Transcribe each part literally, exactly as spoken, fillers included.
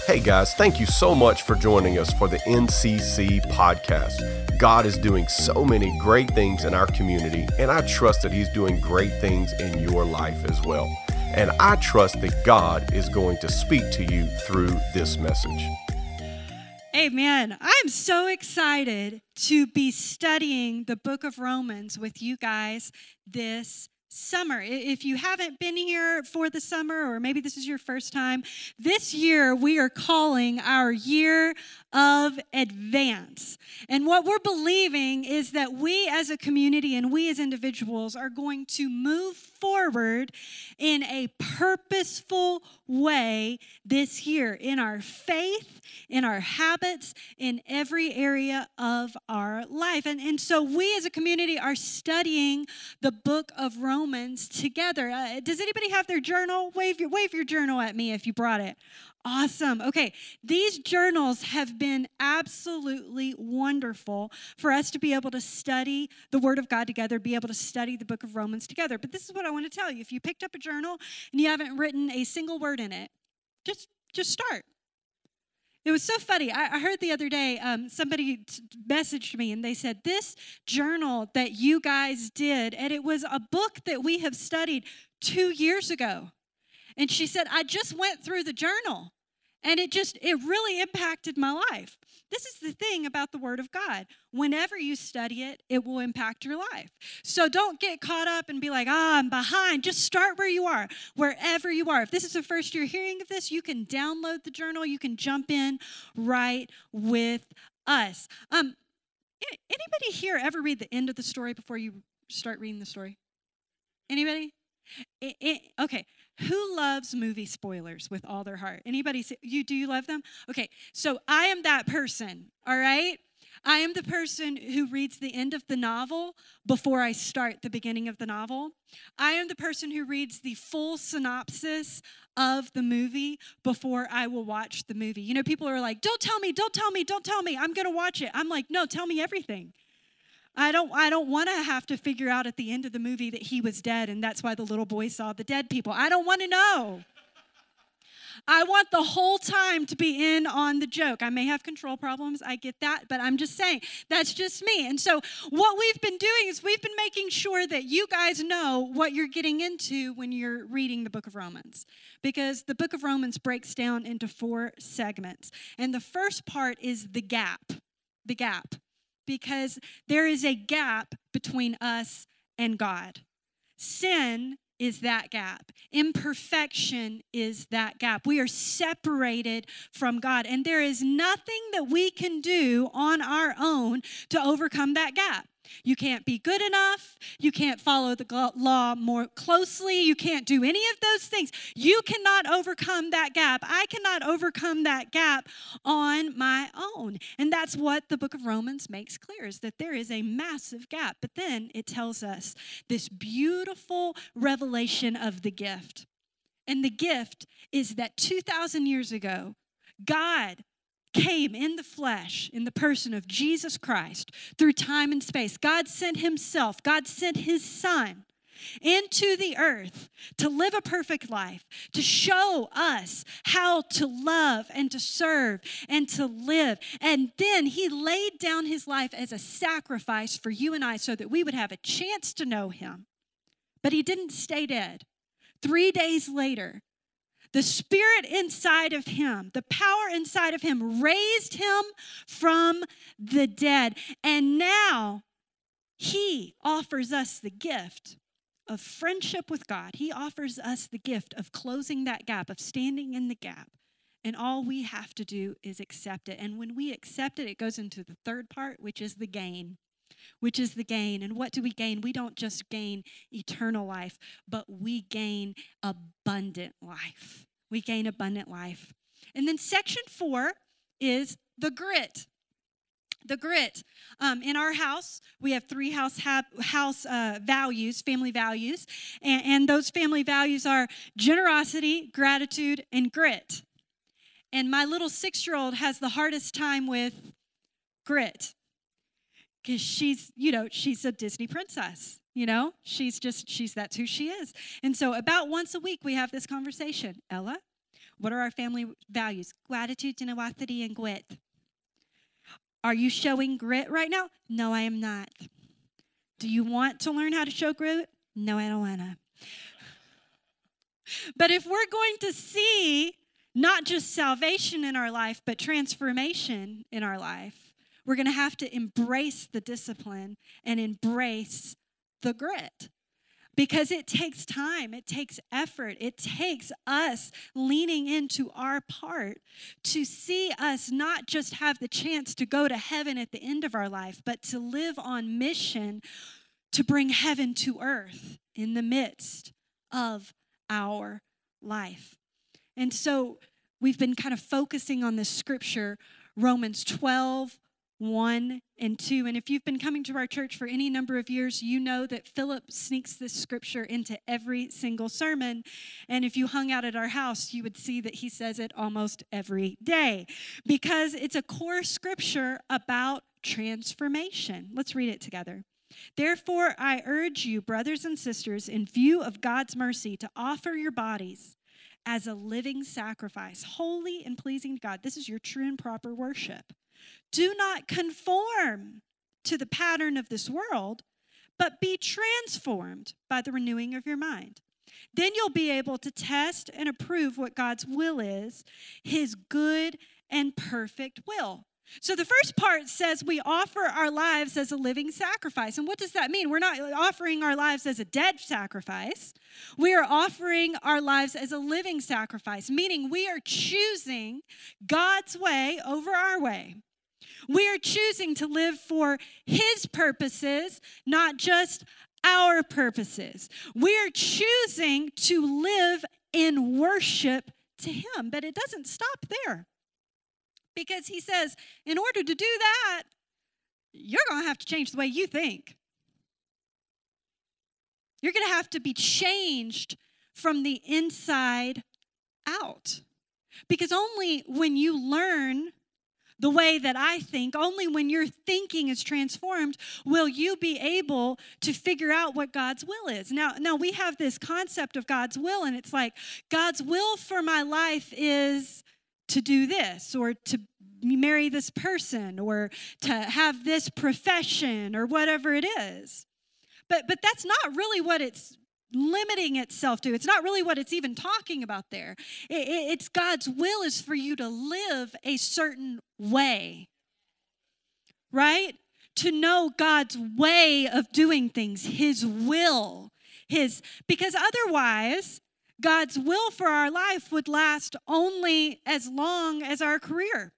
Hey guys, thank you so much for joining us for the N C C podcast. God is doing so many great things in our community, and I trust that He's doing great things in your life as well. And I trust that God is going to speak to you through this message. Amen. I'm so excited to be studying the book of Romans with you guys this summer. If you haven't been here for the summer, or maybe this is your first time, this year we are calling our year of advance. And what we're believing is that we as a community and we as individuals are going to move forward in a purposeful way this year in our faith, in our habits, in every area of our life. And, and so we as a community are studying the book of Romans together. Uh, does anybody have their journal? Wave your, wave your journal at me if you brought it. Awesome. Okay, these journals have been absolutely wonderful for us to be able to study the Word of God together, be able to study the book of Romans together. But this is what I want to tell you. If you picked up a journal and you haven't written a single word in it, just, just start. It was so funny. I, I heard the other day, um, somebody t- messaged me and they said, this journal that you guys did, and it was a book that we have studied two years ago. And she said, I just went through the journal. And it just, it really impacted my life. This is the thing about the Word of God. Whenever you study it, it will impact your life. So don't get caught up and be like, ah, I'm behind. Just start where you are, wherever you are. If this is the first you're hearing of this, you can download the journal. You can jump in right with us. Um, anybody here ever read the end of the story before you start reading the story? Anybody? It, it, okay. Who loves movie spoilers with all their heart? Anybody say, you do you love them? Okay, so I am that person, all right? I am the person who reads the end of the novel before I start the beginning of the novel. I am the person who reads the full synopsis of the movie before I will watch the movie. You know, people are like, don't tell me, don't tell me, don't tell me. I'm going to watch it. I'm like, no, tell me everything. I don't I don't want to have to figure out at the end of the movie that he was dead and that's why the little boy saw the dead people. I don't want to know. I want the whole time to be in on the joke. I may have control problems. I get that, but I'm just saying that's just me. And so what we've been doing is we've been making sure that you guys know what you're getting into when you're reading the book of Romans, because the book of Romans breaks down into four segments. And the first part is the gap, the gap. Because there is a gap between us and God. Sin is that gap. Imperfection is that gap. We are separated from God, and there is nothing that we can do on our own to overcome that gap. You can't be good enough. You can't follow the law more closely. You can't do any of those things. You cannot overcome that gap. I cannot overcome that gap on my own. And that's what the book of Romans makes clear, is that there is a massive gap. But then it tells us this beautiful revelation of the gift. And the gift is that two thousand years ago, God came in the flesh, in the person of Jesus Christ, through time and space. God sent himself, God sent his son into the earth to live a perfect life, to show us how to love and to serve and to live. And then he laid down his life as a sacrifice for you and I so that we would have a chance to know him. But he didn't stay dead. Three days later, the spirit inside of him, the power inside of him, raised him from the dead. And now he offers us the gift of friendship with God. He offers us the gift of closing that gap, of standing in the gap. And all we have to do is accept it. And when we accept it, it goes into the third part, which is the gain. Which is the gain. And what do we gain? We don't just gain eternal life, but we gain abundant life. We gain abundant life. And then section four is the grit. The grit. Um, in our house, we have three house ha- house uh, values, family values. And, and those family values are generosity, gratitude, and grit. And my little six-year-old has the hardest time with grit. Because she's, you know, she's a Disney princess, you know? She's just, she's, that's who she is. And so about once a week, we have this conversation. Ella, What are our family values? Gratitude, generosity, and grit. Are you showing grit right now? No, I am not. Do you want to learn how to show grit? No, I don't want to. But if we're going to see not just salvation in our life, but transformation in our life, we're going to have to embrace the discipline and embrace the grit. Because it takes time, it takes effort, it takes us leaning into our part to see us not just have the chance to go to heaven at the end of our life, but to live on mission to bring heaven to earth in the midst of our life. And so we've been kind of focusing on this scripture, Romans twelve, one and two. And if you've been coming to our church for any number of years, you know that Philip sneaks this scripture into every single sermon. And if you hung out at our house, you would see that he says it almost every day because it's a core scripture about transformation. Let's read it together. Therefore, I urge you, brothers and sisters, in view of God's mercy, to offer your bodies as a living sacrifice, holy and pleasing to God. This is your true and proper worship. Do not conform to the pattern of this world, but be transformed by the renewing of your mind. Then you'll be able to test and approve what God's will is, his good and perfect will. So the first part says we offer our lives as a living sacrifice. And what does that mean? We're not offering our lives as a dead sacrifice. We are offering our lives as a living sacrifice, meaning we are choosing God's way over our way. We are choosing to live for his purposes, not just our purposes. We are choosing to live in worship to him. But it doesn't stop there. Because he says, in order to do that, you're going to have to change the way you think. You're going to have to be changed from the inside out. Because only when you learn the way that I think, only when your thinking is transformed, will you be able to figure out what God's will is. Now, now we have this concept of God's will, and it's like, God's will for my life is to do this, or to marry this person, or to have this profession, or whatever it is. But but that's not really what it's limiting itself to. It's not really what it's even talking about there. It, it, it's God's will is for you to live a certain way, right? To know God's way of doing things, his will, his, because otherwise, God's will for our life would last only as long as our career.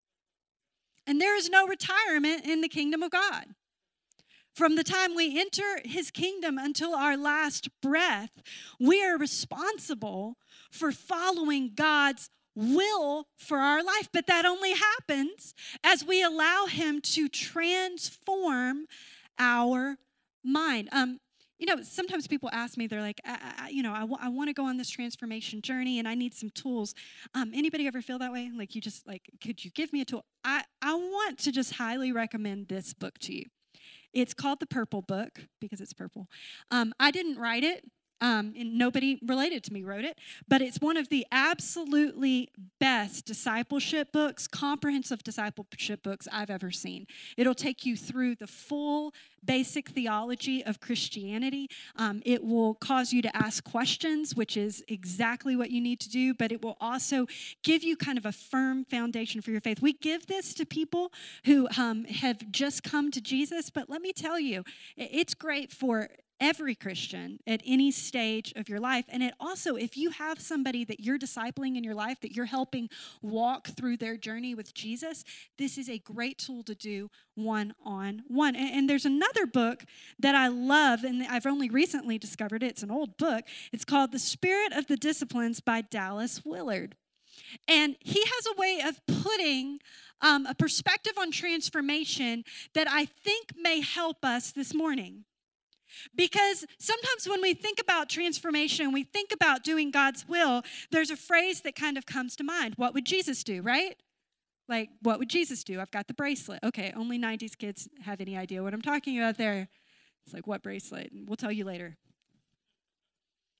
And there is no retirement in the kingdom of God. From the time we enter his kingdom until our last breath, we are responsible for following God's will for our life. But that only happens as we allow him to transform our mind. Um, You know, sometimes people ask me, they're like, I, I, you know, I, w- I want to go on this transformation journey and I need some tools. Um, anybody ever feel that way? Like you just like, could you give me a tool? I, I want to just highly recommend this book to you. It's called The Purple Book because it's purple. Um, I didn't write it. Um, and nobody related to me wrote it, but it's one of the absolutely best discipleship books, comprehensive discipleship books I've ever seen. It'll take you through the full basic theology of Christianity. Um, it will cause you to ask questions, which is exactly what you need to do, but it will also give you kind of a firm foundation for your faith. We give this to people who um, have just come to Jesus, but let me tell you, it's great for every Christian at any stage of your life. And it also, if you have somebody that you're discipling in your life, that you're helping walk through their journey with Jesus, this is a great tool to do one-on-one. And, and there's another book that I love, and I've only recently discovered it. It's an old book. It's called The Spirit of the Disciplines by Dallas Willard. And he has a way of putting um, a perspective on transformation that I think may help us this morning. Because sometimes when we think about transformation, we think about doing God's will, there's a phrase that kind of comes to mind. What would Jesus do, right? Like, what would Jesus do? I've got the bracelet. Okay, only nineties kids have any idea what I'm talking about there. It's like, what bracelet? We'll tell you later.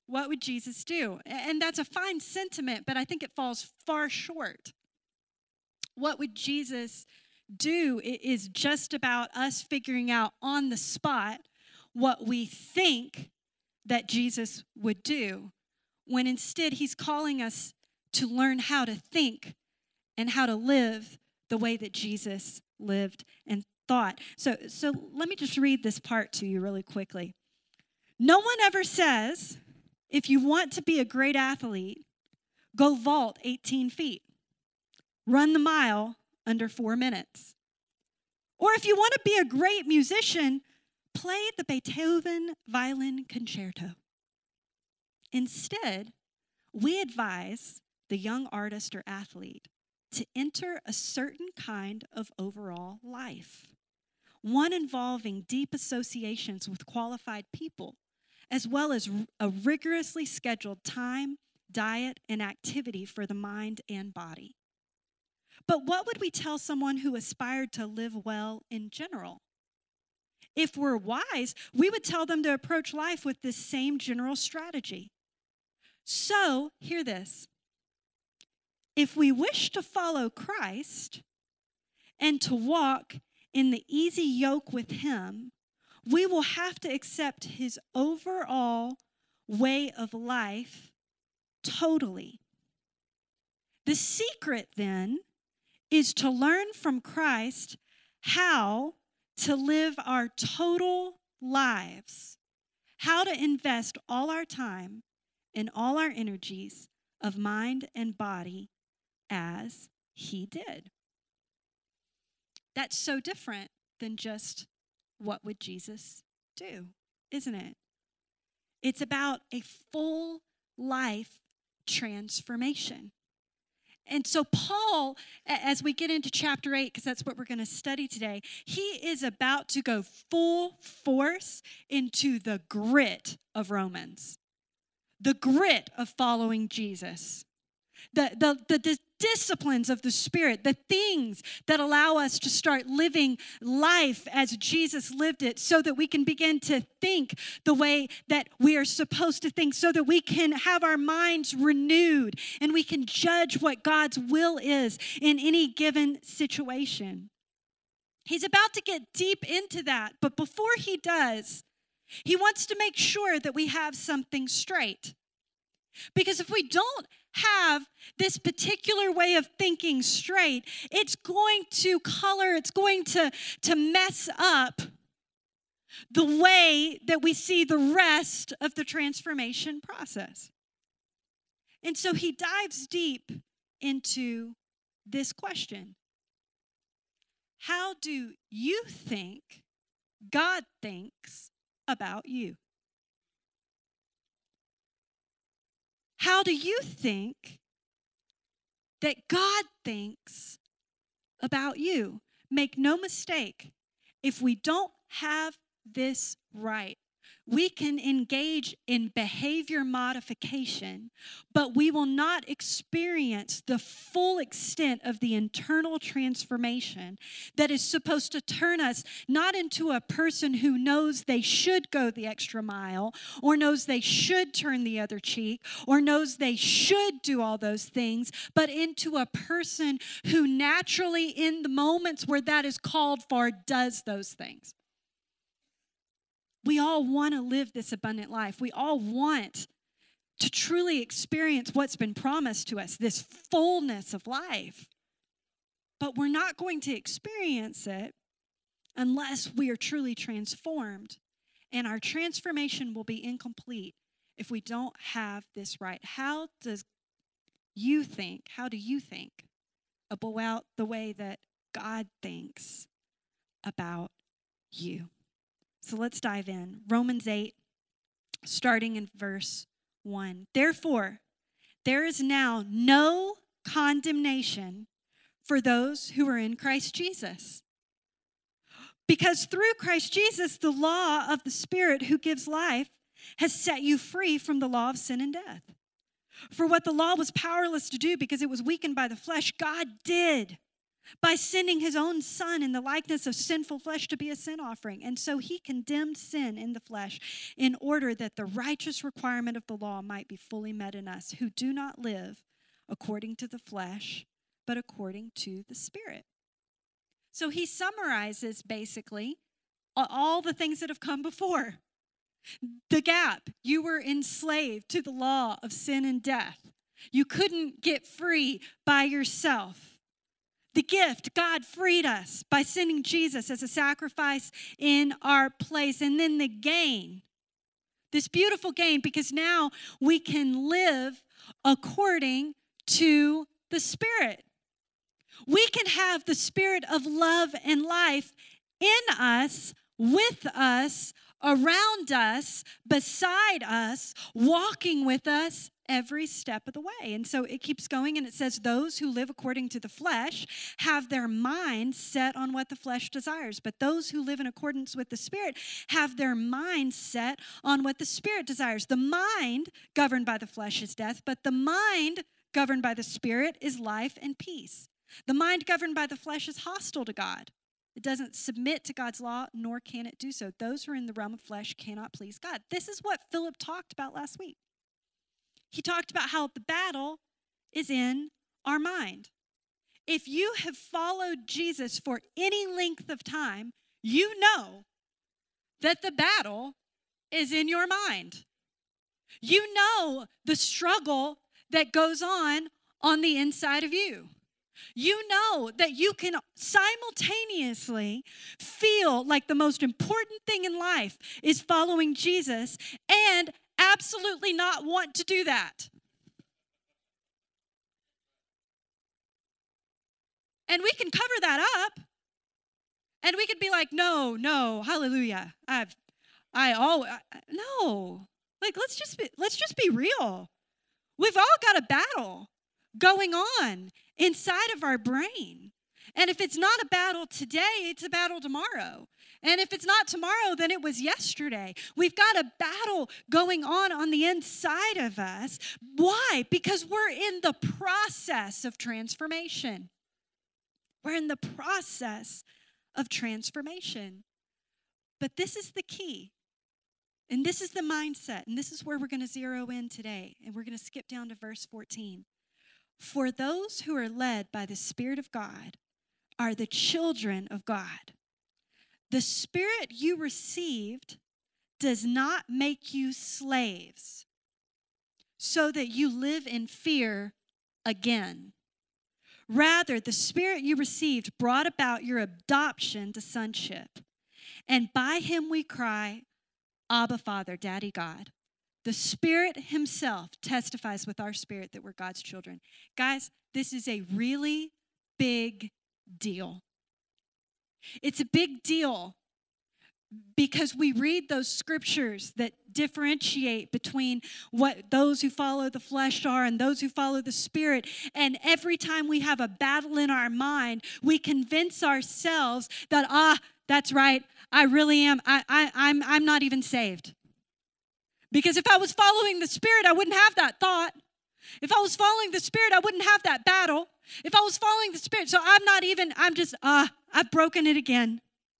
What would Jesus do? And that's a fine sentiment, but I think it falls far short. What would Jesus do is just about us figuring out on the spot what we think that Jesus would do, when instead he's calling us to learn how to think and how to live the way that Jesus lived and thought. So, so let me just read this part to you really quickly. No one ever says, if you want to be a great athlete, go vault eighteen feet. Run the mile under four minutes. Or if you want to be a great musician, play the Beethoven Violin Concerto. Instead, we advise the young artist or athlete to enter a certain kind of overall life, one involving deep associations with qualified people, as well as a rigorously scheduled time, diet, and activity for the mind and body. But what would we tell someone who aspired to live well in general? If we're wise, we would tell them to approach life with this same general strategy. So, hear this. If we wish to follow Christ and to walk in the easy yoke with him, we will have to accept his overall way of life totally. The secret, then, is to learn from Christ how to live our total lives, how to invest all our time and all our energies of mind and body as he did. That's so different than just what would Jesus do, isn't it? It's about a full life transformation. And so Paul, as we get into chapter eight, because that's what we're going to study today, he is about to go full force into the grit of Romans, the grit of following Jesus, the, the, the, the disciplines of the Spirit, the things that allow us to start living life as Jesus lived it, so that we can begin to think the way that we are supposed to think, so that we can have our minds renewed and we can judge what God's will is in any given situation. He's about to get deep into that, but before he does, he wants to make sure that we have something straight. Because if we don't have this particular way of thinking straight, it's going to color, it's going to, to mess up the way that we see the rest of the transformation process. And so he dives deep into this question. How do you think God thinks about you? How do you think that God thinks about you? Make no mistake, if we don't have this right, we can engage in behavior modification, but we will not experience the full extent of the internal transformation that is supposed to turn us not into a person who knows they should go the extra mile, or knows they should turn the other cheek, or knows they should do all those things, but into a person who naturally, in the moments where that is called for, does those things. We all want to live this abundant life. We all want to truly experience what's been promised to us, this fullness of life. But we're not going to experience it unless we are truly transformed. And our transformation will be incomplete if we don't have this right. How does you think, how do you think about the way that God thinks about you? So let's dive in. Romans eight, starting in verse one. Therefore, there is now no condemnation for those who are in Christ Jesus. Because through Christ Jesus, the law of the Spirit who gives life has set you free from the law of sin and death. For what the law was powerless to do because it was weakened by the flesh, God did by sending his own son in the likeness of sinful flesh to be a sin offering. And so he condemned sin in the flesh in order that the righteous requirement of the law might be fully met in us who do not live according to the flesh, but according to the Spirit. So he summarizes basically all the things that have come before. The gap, you were enslaved to the law of sin and death. You couldn't get free by yourself. The gift, God freed us by sending Jesus as a sacrifice in our place. And then the gain, this beautiful gain, because now we can live according to the Spirit. We can have the Spirit of love and life in us, with us, around us, beside us, walking with us every step of the way. And so it keeps going, and it says, those who live according to the flesh have their mind set on what the flesh desires. But those who live in accordance with the Spirit have their mind set on what the Spirit desires. The mind governed by the flesh is death, but the mind governed by the Spirit is life and peace. The mind governed by the flesh is hostile to God. It doesn't submit to God's law, nor can it do so. Those who are in the realm of flesh cannot please God. This is what Philip talked about last week. He talked about how the battle is in our mind. If you have followed Jesus for any length of time, you know that the battle is in your mind. You know the struggle that goes on on the inside of you. You know that you can simultaneously feel like the most important thing in life is following Jesus and absolutely not want to do that. And we can cover that up. And we could be like, no, no, hallelujah. I've, I all, no. Like, let's just be, let's just be real. We've all got a battle going on inside of our brain. And if it's not a battle today, it's a battle tomorrow. And if it's not tomorrow, then it was yesterday. We've got a battle going on on the inside of us. Why? Because we're in the process of transformation. We're in the process of transformation. But this is the key. And this is the mindset. And this is where we're going to zero in today. And we're going to skip down to verse fourteen. For those who are led by the Spirit of God are the children of God. The Spirit you received does not make you slaves, so that you live in fear again. Rather, the Spirit you received brought about your adoption to sonship. And by him we cry, Abba, Father, Daddy God. The Spirit himself testifies with our spirit that we're God's children. Guys, this is a really big deal. It's a big deal because we read those scriptures that differentiate between what those who follow the flesh are and those who follow the Spirit. And every time we have a battle in our mind, we convince ourselves that, ah, that's right, I really am. I, I, I'm, I'm not even saved. Because if I was following the Spirit, I wouldn't have that thought. If I was following the Spirit, I wouldn't have that battle. If I was following the Spirit, so I'm not even, I'm just, ah, uh, I've broken it again.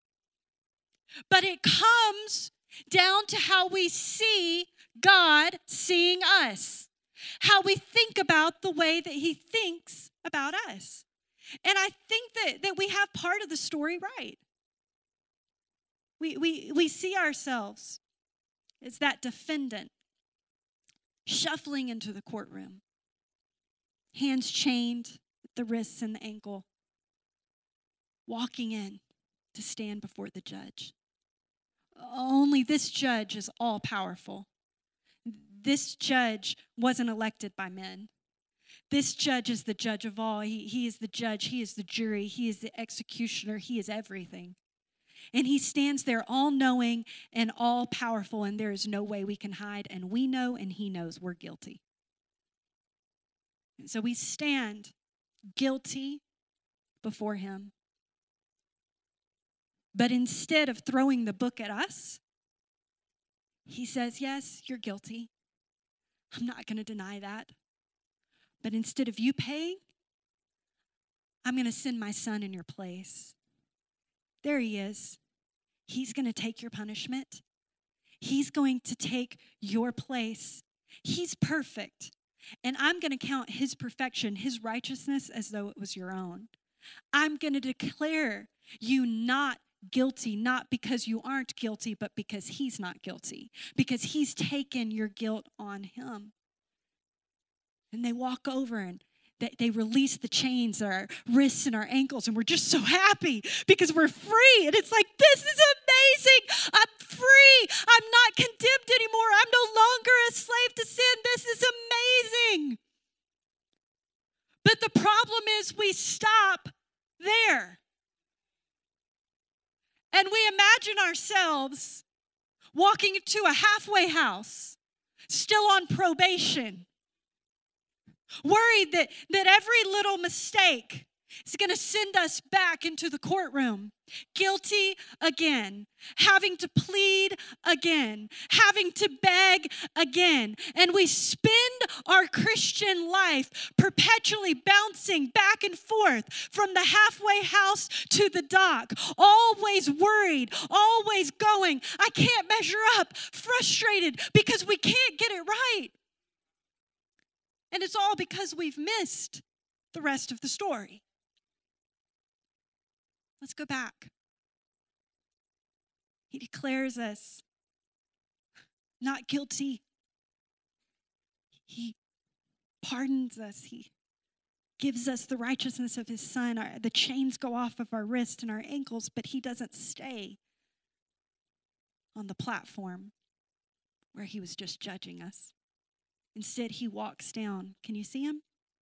But it comes down to how we see God seeing us, how we think about the way that he thinks about us. And I think that, that we have part of the story right. We, we, we see ourselves as that defendant shuffling into the courtroom, hands chained at the wrists and the ankle, walking in to stand before the judge. Only this judge is all powerful. This judge wasn't elected by men. This judge is the judge of all. He, he is the judge. He is the jury. He is the executioner. He is everything. And he stands there all-knowing and all-powerful, and there is no way we can hide. And we know and he knows we're guilty. And so we stand guilty before him. But instead of throwing the book at us, he says, yes, you're guilty. I'm not going to deny that. But instead of you paying, I'm going to send my son in your place. There he is. He's going to take your punishment. He's going to take your place. He's perfect. And I'm going to count his perfection, his righteousness, as though it was your own. I'm going to declare you not guilty, not because you aren't guilty, but because he's not guilty, because he's taken your guilt on him. And they walk over and they, they release the chains on our wrists and our ankles, and we're just so happy because we're free. And it's like, this is amazing. I'm free. I'm not condemned anymore. I'm no longer a slave to sin. This is amazing. But the problem is we stop there. And we imagine ourselves walking into a halfway house, still on probation, worried that, that every little mistake is going to send us back into the courtroom, guilty again, having to plead again, having to beg again. And we spend our Christian life perpetually bouncing back and forth from the halfway house to the dock, always worried, always going, I can't measure up, frustrated because we can't get it right. And it's all because we've missed the rest of the story. Let's go back. He declares us not guilty. He pardons us. He gives us the righteousness of his son. Our, the chains go off of our wrists and our ankles, but he doesn't stay on the platform where he was just judging us. Instead, he walks down. Can you see him?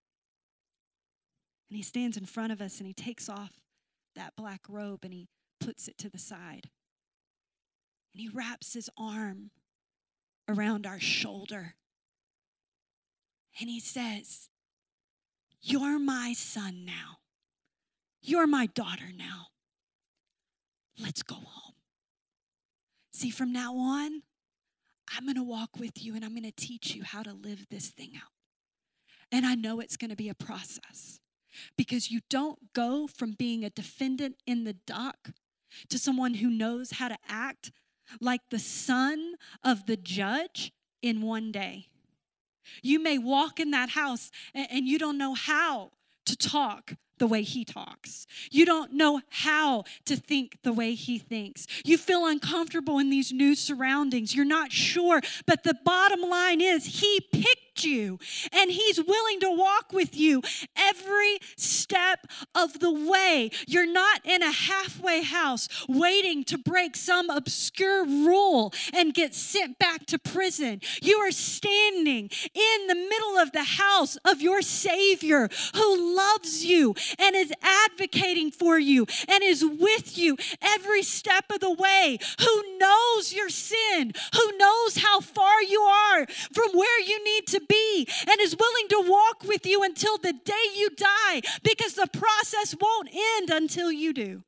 And he stands in front of us and he takes off that black robe and he puts it to the side. And he wraps his arm around our shoulder. And he says, you're my son now. You're my daughter now. Let's go home. See, from now on, I'm going to walk with you and I'm going to teach you how to live this thing out. And I know it's going to be a process because you don't go from being a defendant in the dock to someone who knows how to act like the son of the judge in one day. You may walk in that house and, and you don't know how to talk the way he talks. You don't know how to think the way he thinks. You feel uncomfortable in these new surroundings. You're not sure, but the bottom line is he picked you and he's willing to walk with you every step of the way. You're not in a halfway house waiting to break some obscure rule and get sent back to prison. You are standing in the middle of the house of your Savior who loves you and is advocating for you and is with you every step of the way, who knows your sin, who knows how far you are from where you need to be, and is willing to walk with you until the day you die, because the process won't end until you do.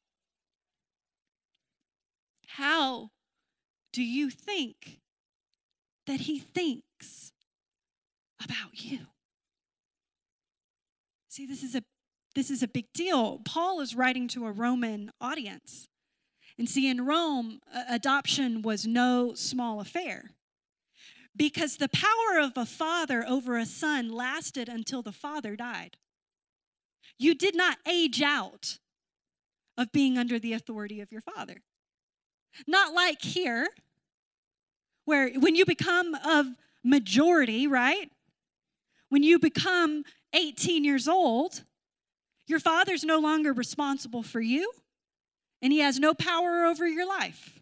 How do you think that he thinks about you? See, this is a This is a big deal. Paul is writing to a Roman audience. And see, in Rome, adoption was no small affair because the power of a father over a son lasted until the father died. You did not age out of being under the authority of your father. Not like here, where when you become of majority, right? When you become eighteen years old, your father's no longer responsible for you, and he has no power over your life.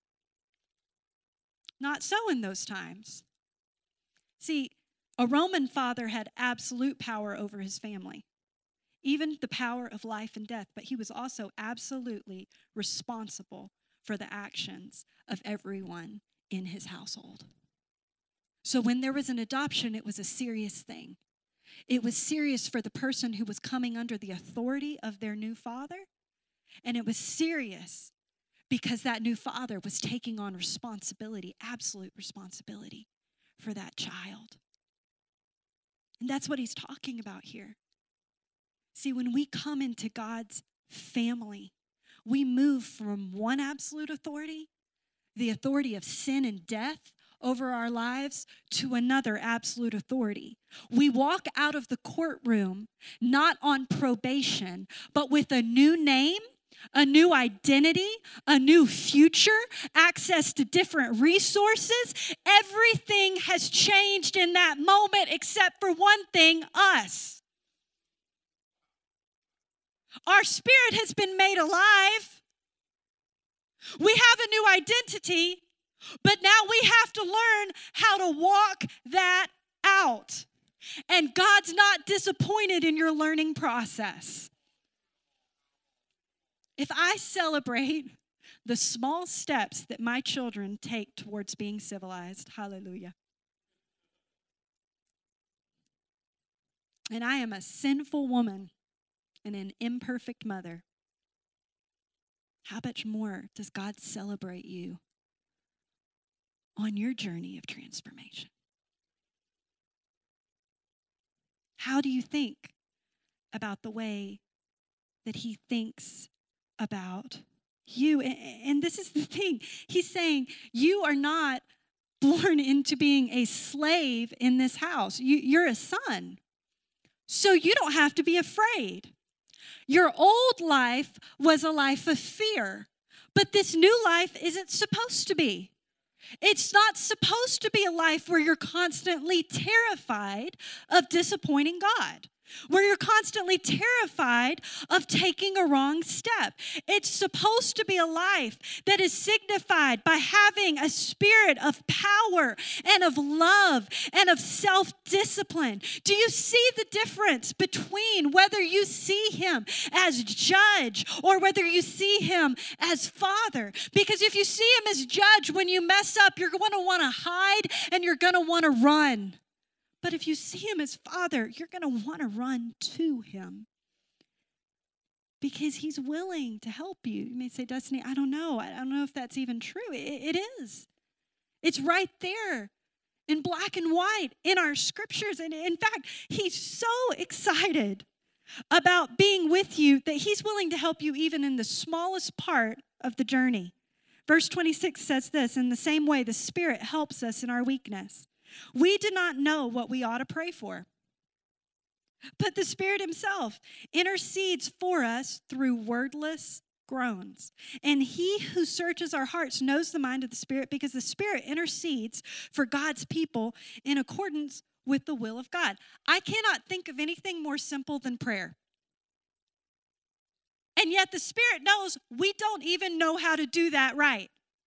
Not so in those times. See, a Roman father had absolute power over his family, even the power of life and death, but he was also absolutely responsible for the actions of everyone in his household. So when there was an adoption, it was a serious thing. It was serious for the person who was coming under the authority of their new father. And it was serious because that new father was taking on responsibility, absolute responsibility for that child. And that's what he's talking about here. See, when we come into God's family, we move from one absolute authority, the authority of sin and death over our lives, to another absolute authority. We walk out of the courtroom not on probation, but with a new name, a new identity, a new future, access to different resources. Everything has changed in that moment except for one thing, us. Our spirit has been made alive. We have a new identity, but now we have to learn how to walk that out. And God's not disappointed in your learning process. If I celebrate the small steps that my children take towards being civilized, hallelujah. And I am a sinful woman and an imperfect mother. How much more does God celebrate you on your journey of transformation? How do you think about the way that he thinks about you? And this is the thing. He's saying you are not born into being a slave in this house. You, you're a son. So you don't have to be afraid. Your old life was a life of fear, but this new life isn't supposed to be. It's not supposed to be a life where you're constantly terrified of disappointing God, where you're constantly terrified of taking a wrong step. It's supposed to be a life that is signified by having a spirit of power and of love and of self-discipline. Do you see the difference between whether you see him as judge or whether you see him as father? Because if you see him as judge, when you mess up, you're going to want to hide and you're going to want to run. But if you see him as father, you're going to want to run to him because he's willing to help you. You may say, Destiny, I don't know. I don't know if that's even true. It, it is. It's right there in black and white in our scriptures. And in fact, he's so excited about being with you that he's willing to help you even in the smallest part of the journey. Verse twenty-six says this, in the same way, the Spirit helps us in our weakness. We do not know what we ought to pray for, but the Spirit himself intercedes for us through wordless groans. And he who searches our hearts knows the mind of the Spirit, because the Spirit intercedes for God's people in accordance with the will of God. I cannot think of anything more simple than prayer. And yet the Spirit knows we don't even know how to do that right.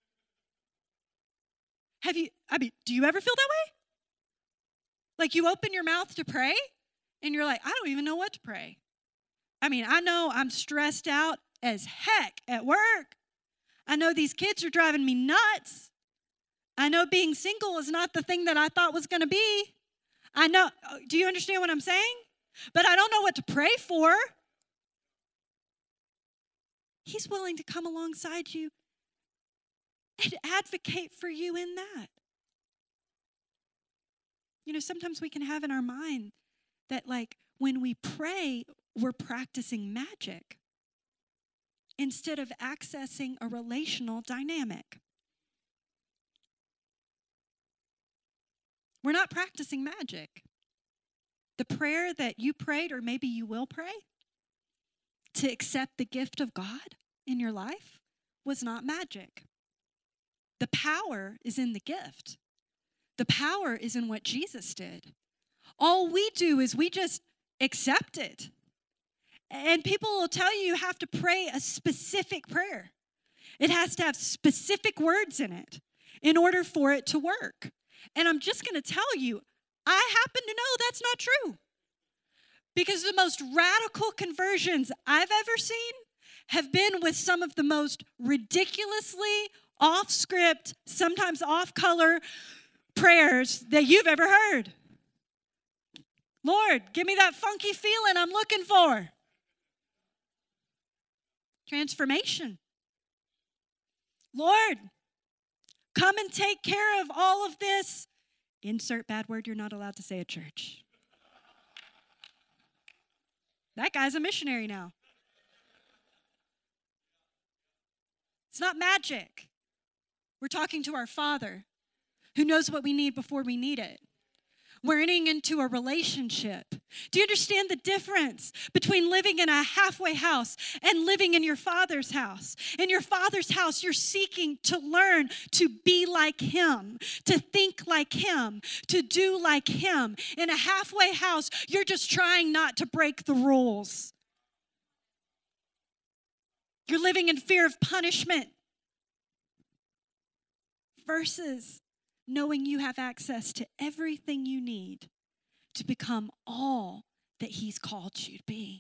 Have you, I mean, do you ever feel that way? Like you open your mouth to pray and you're like, I don't even know what to pray. I mean, I know I'm stressed out as heck at work. I know these kids are driving me nuts. I know being single is not the thing that I thought was going to be. I know, do you understand what I'm saying? But I don't know what to pray for. He's willing to come alongside you and advocate for you in that. You know, sometimes we can have in our mind that, like, when we pray, we're practicing magic instead of accessing a relational dynamic. We're not practicing magic. The prayer that you prayed, or maybe you will pray, to accept the gift of God in your life was not magic. The power is in the gift. The power is in what Jesus did. All we do is we just accept it. And people will tell you you have to pray a specific prayer. It has to have specific words in it in order for it to work. And I'm just going to tell you, I happen to know that's not true. Because the most radical conversions I've ever seen have been with some of the most ridiculously off script, sometimes off color prayers that you've ever heard. Lord, give me that funky feeling I'm looking for. Transformation. Lord, come and take care of all of this. Insert bad word you're not allowed to say at church. That guy's a missionary now. It's not magic. We're talking to our Father who knows what we need before we need it. We're entering into a relationship. Do you understand the difference between living in a halfway house and living in your Father's house? In your Father's house, you're seeking to learn to be like Him, to think like Him, to do like Him. In a halfway house, you're just trying not to break the rules. You're living in fear of punishment versus knowing you have access to everything you need to become all that He's called you to be.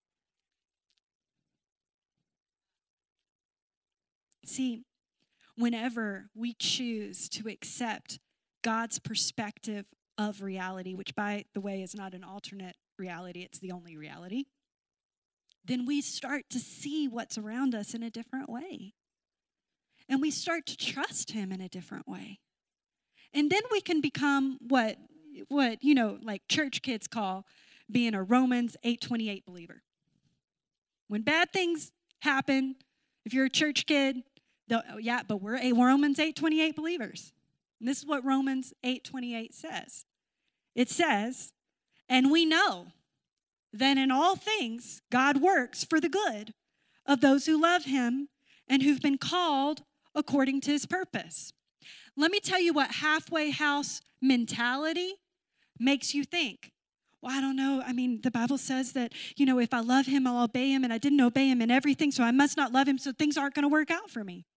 See, whenever we choose to accept God's perspective of reality, which by the way is not an alternate reality, it's the only reality, then we start to see what's around us in a different way. And we start to trust Him in a different way. And then we can become what, what you know, like church kids call being a Romans eight twenty-eight believer. When bad things happen, if you're a church kid, they'll, oh, yeah, but we're a Romans eight twenty-eight believers. And this is what Romans eight twenty-eight says. It says, and we know that in all things God works for the good of those who love Him and who've been called according to His purpose. Let me tell you what halfway house mentality makes you think. Well, I don't know. I mean, the Bible says that, you know, if I love Him, I'll obey Him, and I didn't obey Him in everything, so I must not love Him, so things aren't going to work out for me.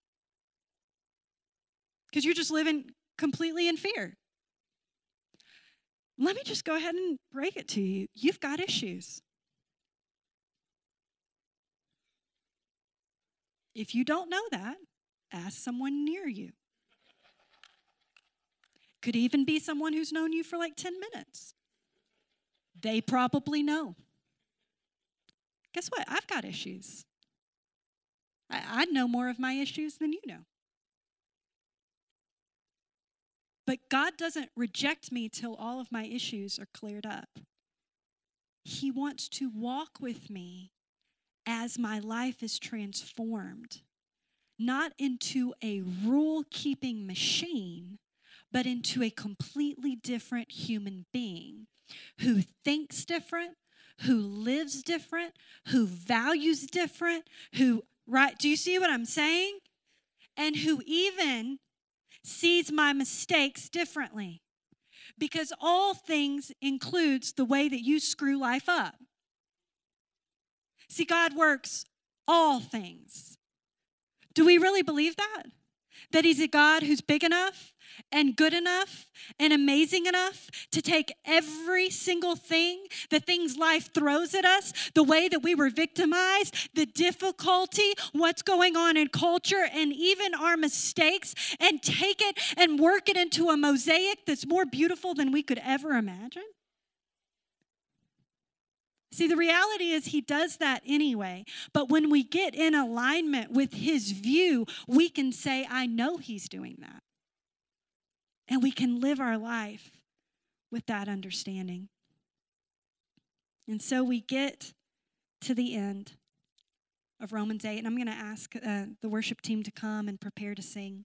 Because you're just living completely in fear. Let me just go ahead and break it to you. You've got issues. If you don't know that, ask someone near you. Could even be someone who's known you for like ten minutes. They probably know. Guess what? I've got issues. I, I know more of my issues than you know. But God doesn't reject me till all of my issues are cleared up. He wants to walk with me as my life is transformed, not into a rule-keeping machine, but into a completely different human being who thinks different, who lives different, who values different, who, right, do you see what I'm saying? And who even sees my mistakes differently. Because all things includes the way that you screw life up. See, God works all things. Do we really believe that? That He's a God who's big enough and good enough and amazing enough to take every single thing, the things life throws at us, the way that we were victimized, the difficulty, what's going on in culture, and even our mistakes, and take it and work it into a mosaic that's more beautiful than we could ever imagine? See, the reality is He does that anyway. But when we get in alignment with His view, we can say, I know He's doing that. And we can live our life with that understanding. And so we get to the end of Romans eight. And I'm going to ask uh, the worship team to come and prepare to sing.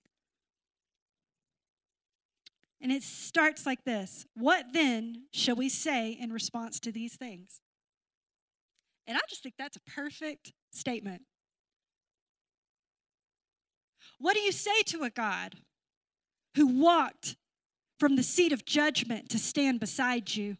And it starts like this. What then shall we say in response to these things? And I just think that's a perfect statement. What do you say to a God who walked from the seat of judgment to stand beside you,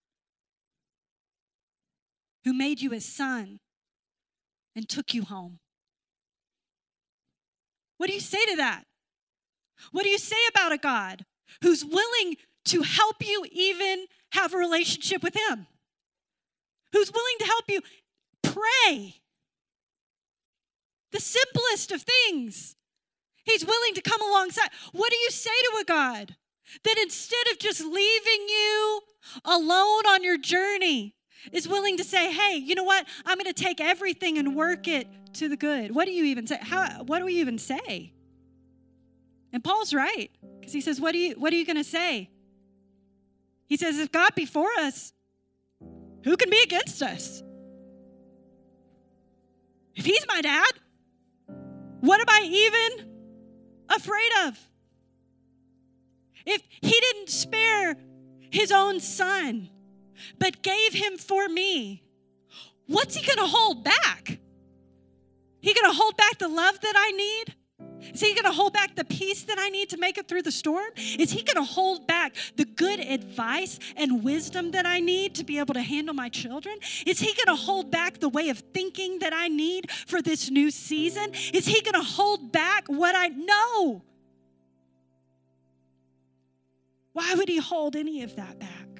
who made you His son and took you home? What do you say to that? What do you say about a God who's willing to help you even have a relationship with Him? Who's willing to help you pray? The simplest of things. He's willing to come alongside. What do you say to a God that instead of just leaving you alone on your journey is willing to say, hey, you know what? I'm going to take everything and work it to the good. What do you even say? How, what do we even say? And Paul's right, because he says, what, do you, what are you going to say? He says, if God be for us, who can be against us? If he's my dad, what am I even afraid of? If he didn't spare his own son, but gave him for me, what's he going to hold back? He going to hold back the love that I need? Is he going to hold back the peace that I need to make it through the storm? Is he going to hold back the good advice and wisdom that I need to be able to handle my children? Is he going to hold back the way of thinking that I need for this new season? Is he going to hold back what I know? Why would he hold any of that back?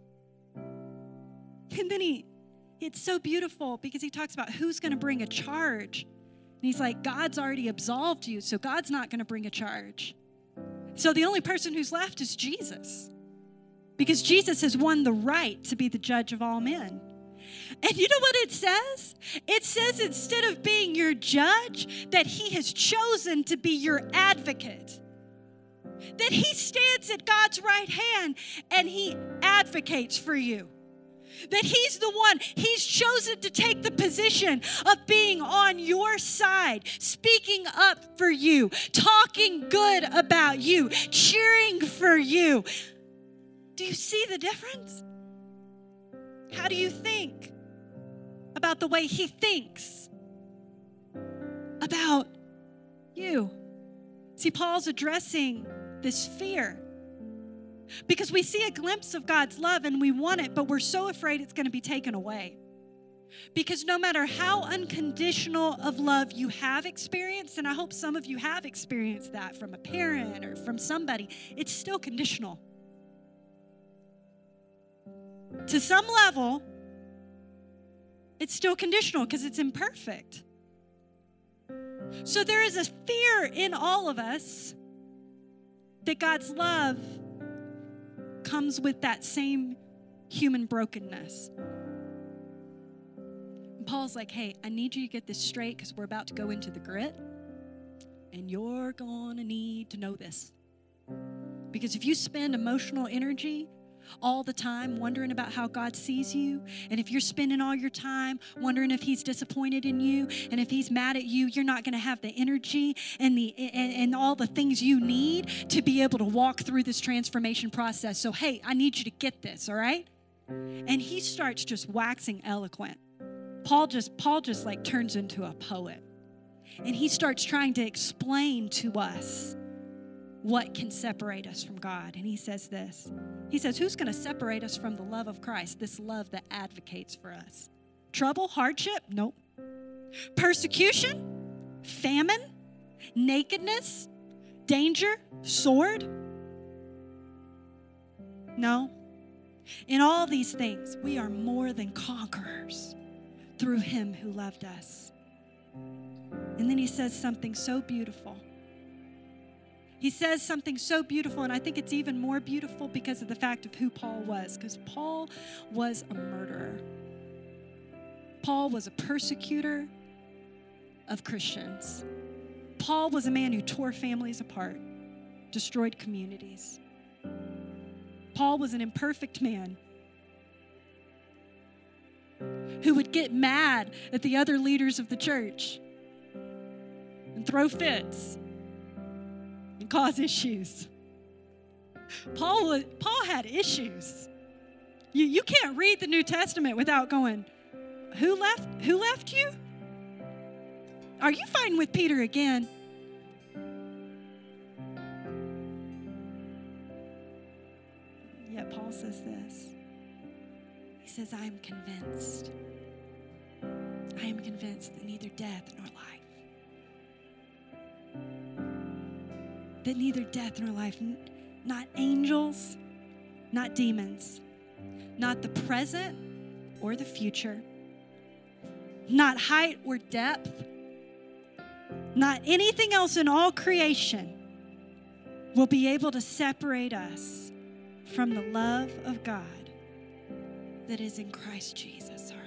And then he, it's so beautiful because he talks about who's going to bring a charge. And he's like, God's already absolved you, so God's not going to bring a charge. So the only person who's left is Jesus, because Jesus has won the right to be the judge of all men. And you know what it says? It says instead of being your judge, that he has chosen to be your advocate. That he stands at God's right hand and he advocates for you. That he's the one, he's chosen to take the position of being on your side, speaking up for you, talking good about you, cheering for you. Do you see the difference? How do you think about the way he thinks about you? See, Paul's addressing this fear. Because we see a glimpse of God's love and we want it, but we're so afraid it's going to be taken away. Because no matter how unconditional of love you have experienced, and I hope some of you have experienced that from a parent or from somebody, it's still conditional. To some level, it's still conditional because it's imperfect. So there is a fear in all of us that God's love comes with that same human brokenness. And Paul's like, hey, I need you to get this straight because we're about to go into the grit, and you're going to need to know this. Because if you spend emotional energy all the time wondering about how God sees you, and if you're spending all your time wondering if he's disappointed in you, and if he's mad at you, you're not going to have the energy and the and, and all the things you need to be able to walk through this transformation process. So hey, I need you to get this, all right? And he starts just waxing eloquent. Paul just Paul just like turns into a poet, and he starts trying to explain to us what can separate us from God. And he says this. He says, who's going to separate us from the love of Christ, this love that advocates for us? Trouble, hardship? Nope. Persecution? Famine? Nakedness? Danger? Sword? No. In all these things, we are more than conquerors through him who loved us. And then he says something so beautiful. He says something so beautiful, and I think it's even more beautiful because of the fact of who Paul was, because Paul was a murderer. Paul was a persecutor of Christians. Paul was a man who tore families apart, destroyed communities. Paul was an imperfect man who would get mad at the other leaders of the church and throw fits and cause issues. Paul was, Paul had issues. You, you can't read the New Testament without going, who left, who left you? Are you fighting with Peter again? Yet Paul says this. He says, I am convinced. I am convinced that neither death nor life, that neither death nor life, not angels, not demons, not the present or the future, not height or depth, not anything else in all creation will be able to separate us from the love of God that is in Christ Jesus our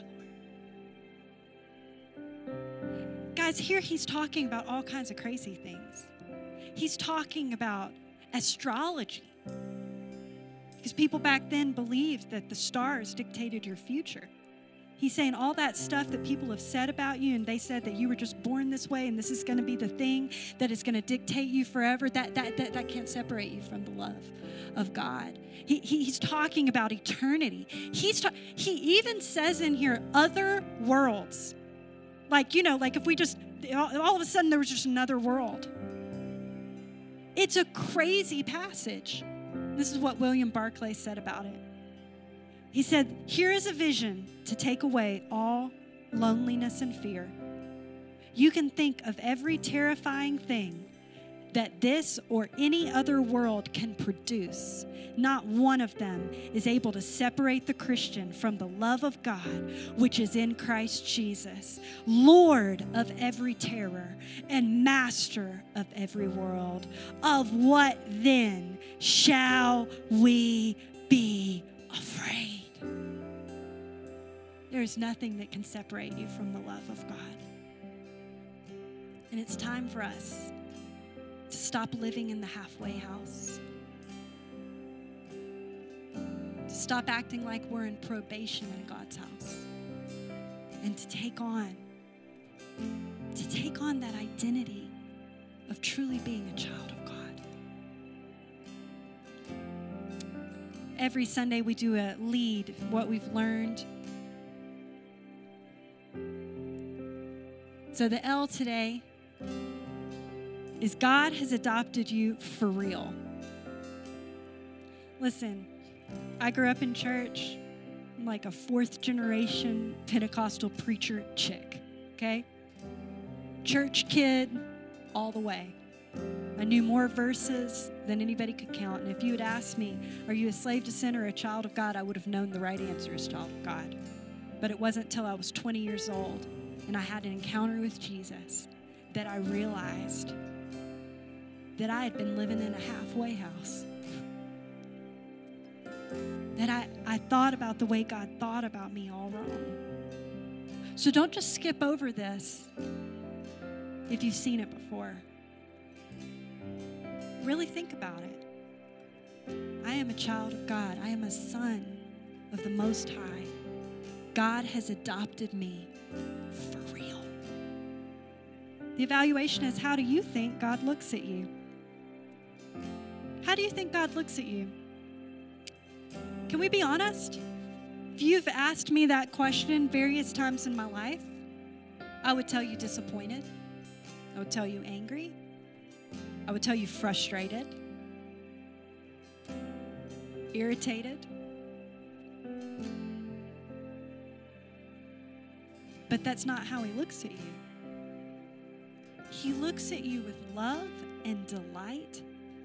Lord. Guys, here he's talking about all kinds of crazy things. He's talking about astrology. Because people back then believed that the stars dictated your future. He's saying all that stuff that people have said about you, and they said that you were just born this way and this is going to be the thing that is going to dictate you forever, that, that, that, that can't separate you from the love of God. He, he, he's talking about eternity. He's ta- he even says in here, other worlds. Like, you know, like if we just, all, all of a sudden there was just another world. It's a crazy passage. This is what William Barclay said about it. He said, here is a vision to take away all loneliness and fear. You can think of every terrifying thing that this or any other world can produce. Not one of them is able to separate the Christian from the love of God, which is in Christ Jesus, Lord of every terror and master of every world. Of what then shall we be afraid? There is nothing that can separate you from the love of God. And it's time for us to stop living in the halfway house. To stop acting like we're in probation in God's house. And to take on, to take on that identity of truly being a child of God. Every Sunday we do a lead, what we've learned. So the L today is God has adopted you for real. Listen, I grew up in church. I'm like a fourth generation Pentecostal preacher chick, okay? Church kid all the way. I knew more verses than anybody could count. And if you had asked me, are you a slave to sin or a child of God? I would have known the right answer is child of God. But it wasn't until I was twenty years old and I had an encounter with Jesus that I realized that I had been living in a halfway house. That I, I thought about the way God thought about me all wrong. So don't just skip over this if you've seen it before. Really think about it. I am a child of God. I am a son of the Most High. God has adopted me for real. The evaluation is, how do you think God looks at you? How do you think God looks at you? Can we be honest? If you've asked me that question various times in my life, I would tell you disappointed. I would tell you angry. I would tell you frustrated, irritated. But that's not how he looks at you. He looks at you with love and delight.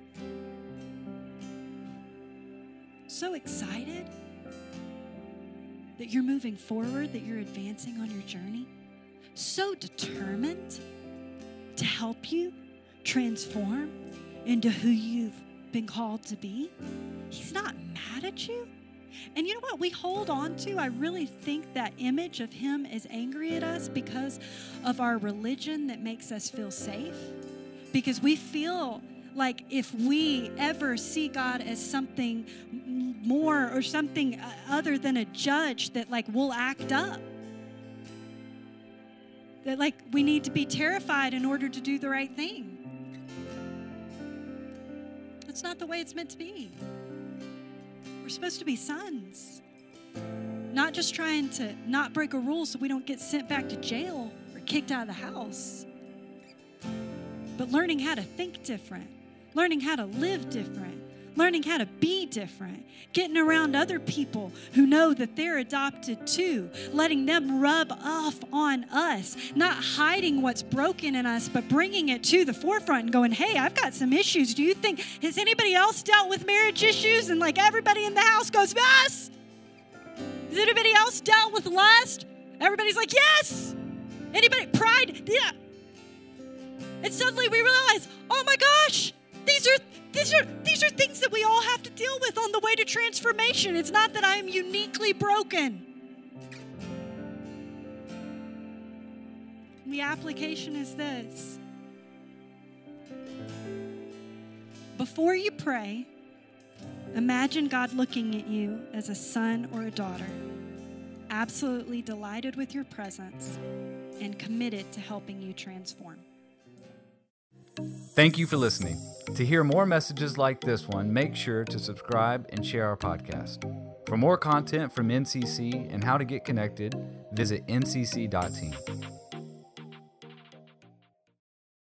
So excited that you're moving forward, that you're advancing on your journey. So determined to help you transform into who you've been called to be. He's not mad at you. And you know what we hold on to? I really think that image of him is angry at us because of our religion that makes us feel safe. Because we feel like if we ever see God as something more or something other than a judge, that like we'll act up. That like we need to be terrified in order to do the right thing. That's not the way it's meant to be. We're supposed to be sons. Not just trying to not break a rule so we don't get sent back to jail or kicked out of the house. But learning how to think different. Learning how to live different. Learning how to be different. Getting around other people who know that they're adopted too. Letting them rub off on us. Not hiding what's broken in us, but bringing it to the forefront and going, hey, I've got some issues. Do you think, has anybody else dealt with marriage issues? And like everybody in the house goes, yes. Has anybody else dealt with lust? Everybody's like, yes. Anybody, pride? Yeah. And suddenly we realize, oh my gosh, these are These are these are things that we all have to deal with on the way to transformation. It's not that I am uniquely broken. And the application is this. Before you pray, Imagine God looking at you as a son or a daughter, absolutely delighted with your presence and committed to helping you transform. Thank you for listening. To hear more messages like this one, make sure to subscribe and share our podcast. For more content from N C C and how to get connected, visit N C C dot team.